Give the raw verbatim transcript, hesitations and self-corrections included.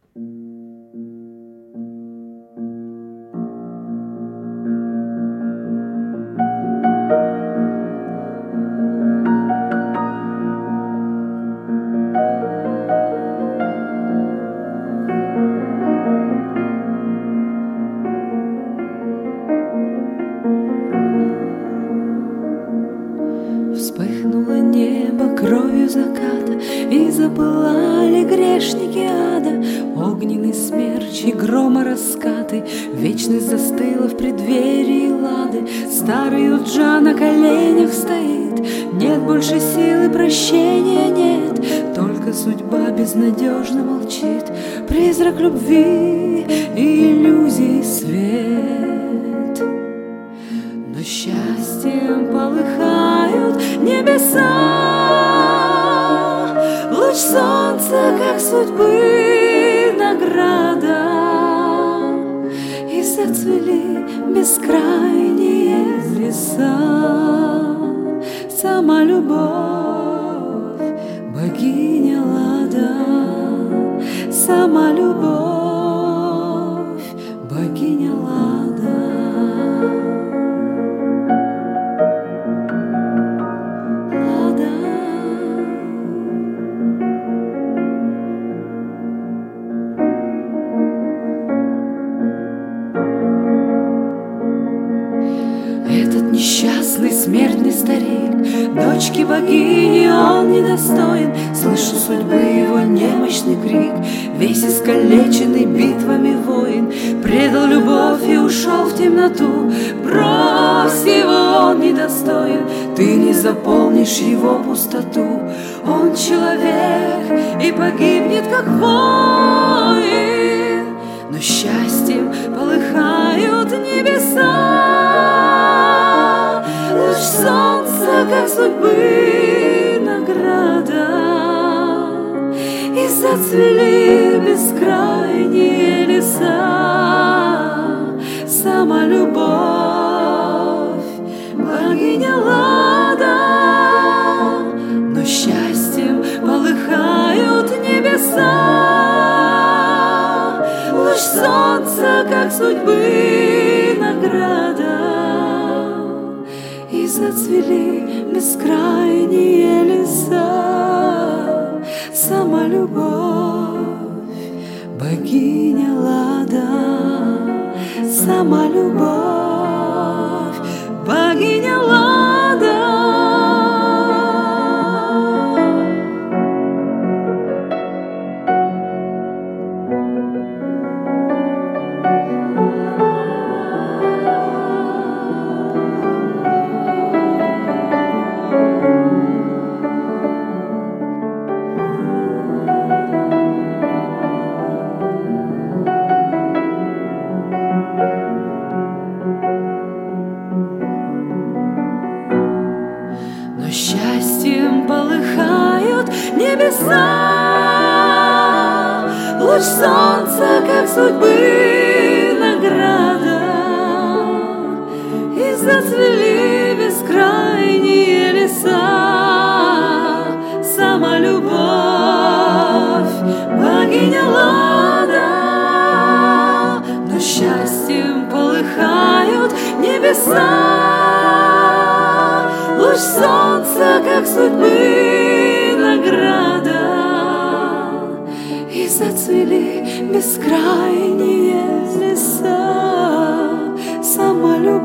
Вспыхнуло небо кровью заката, и запылали грешники ада. Огненный смерч и грома раскаты, вечность застыла в преддверии лады. Старый Юджа на коленях стоит, нет больше силы, прощения нет, только судьба безнадежно молчит. Призрак любви и иллюзий свет, но счастьем полыхают небеса. Луч солнца, как судьбы награда, и зацвели бескрайние леса. Сама любовь, богиня Лада, сама любовь, богиня Лада. Этот несчастный смертный старик, дочки богини он недостоин. Слышу судьбы его немощный крик, весь искалеченный битвами воин. Предал любовь и ушел в темноту, брось его, он недостоин. Ты не заполнишь его пустоту, он человек и погибнет как воин. Но счастьем полыхают небеса. Луч солнца, как судьбы награда, и зацвели бескрайние леса. Сама любовь, богиня Лада, но счастьем полыхают небеса. Луч солнца, как судьбы награда, и зацвели бескрайние леса. Сама любовь, богиня Лада, сама любовь, богиня Лада. Но счастьем полыхают небеса. Луч солнца, как судьбы награда, и зацвели бескрайние леса. Сама любовь, богиня Лада, но счастьем полыхают небеса. Луч солнца, как судьбы награда, и зацвели бескрайние леса. Сама любовь.